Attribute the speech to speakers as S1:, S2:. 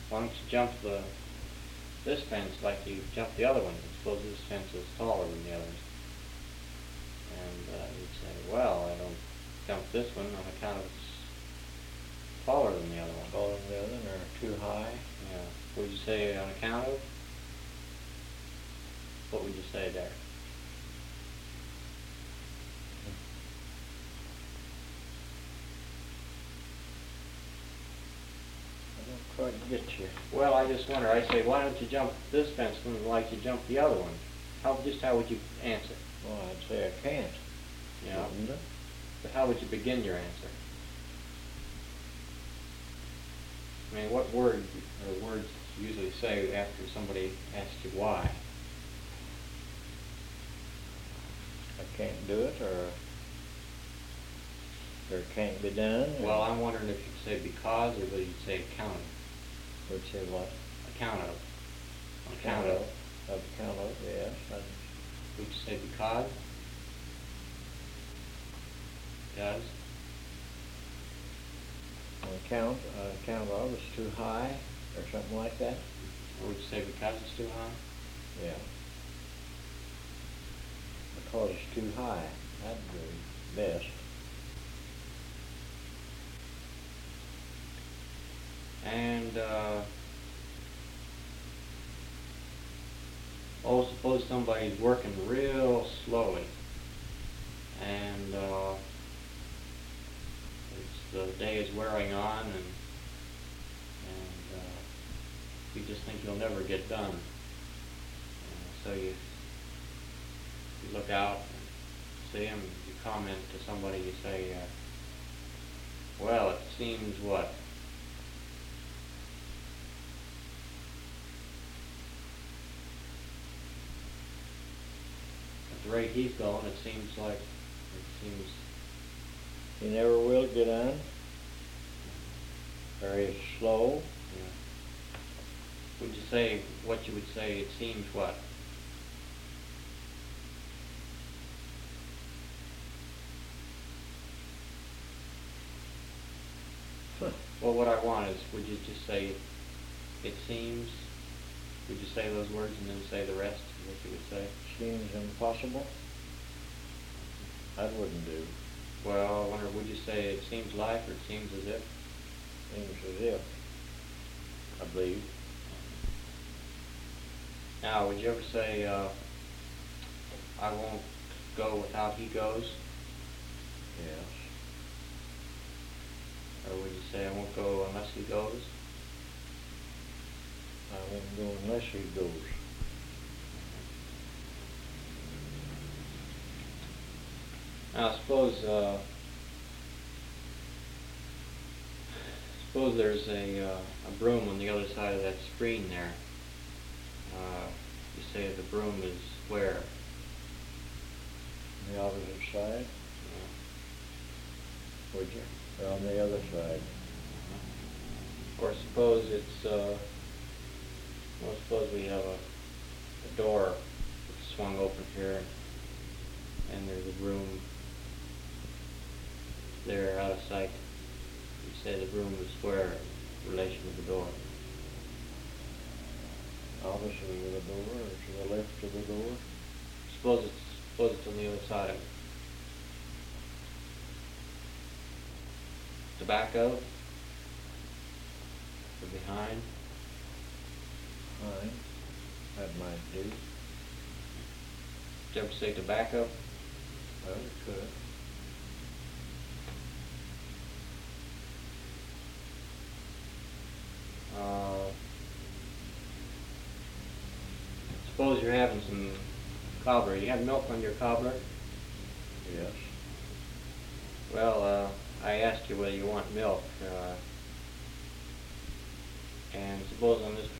S1: why don't you jump this fence like you jumped the other one? Suppose this fence is taller than the others. And you'd say, well, I don't jump this one on account of it's taller than the other one.
S2: Taller than the other one, or too high?
S1: Yeah. What would you say on account of? What would you say there?
S2: I don't quite get you.
S1: Well, I just wonder. I say, why don't you jump this fence like you jumped the other one? How would you answer?
S2: Well, I'd say I can't.
S1: Yeah.
S2: Wouldn't it?
S1: But how would you begin your answer? I mean, what words do you usually say after somebody asks you why?
S2: I can't do it, or it can't be done?
S1: Well, I'm wondering if you'd say because, or whether you'd say account of.
S2: Would say what?
S1: Account of.
S2: Account of. Account of, yes.
S1: Would you say because? Because?
S2: On account of is too high, or something like that?
S1: Or would you say because it's too high?
S2: Yeah. Because it's too high. That'd be best.
S1: And, suppose somebody's working real slowly, and the day is wearing on, and you just think you'll never get done. So you look out and see him, you comment to somebody, you say, well, it seems what? At the rate he's going, it seems
S2: He never will get on. Or he's slow.
S1: Yeah. Would you say, what you would say, it seems what? Well, what I want is, would you just say, it seems? Would you say those words and then say the rest of what you would say?
S2: Seems impossible. That wouldn't do.
S1: Well, I wonder, would you say it seems like, or it seems as if?
S2: Seems as if, I believe.
S1: Now, would you ever say, I won't go without he goes?
S2: Yes.
S1: Or would you say, I won't go unless he goes?
S2: I won't go unless he goes.
S1: Now, suppose there's a broom on the other side of that screen there. You say the broom is where?
S2: On the opposite side? Would you? Or on the other side?
S1: Or suppose it's, suppose we have a door that's swung open here, and there's a broom there out of sight. You say the broom is where in relation to the door?
S2: Opposite of the door, or to the left of the door?
S1: Suppose it's on the other side of it. Tobacco? Or behind?
S2: Fine. That might do.
S1: Did you ever say tobacco?
S2: Well, it could.
S1: Suppose you're having some cobbler. You have milk on your cobbler?
S2: Yes.
S1: Well, I asked you whether you want milk, and suppose on this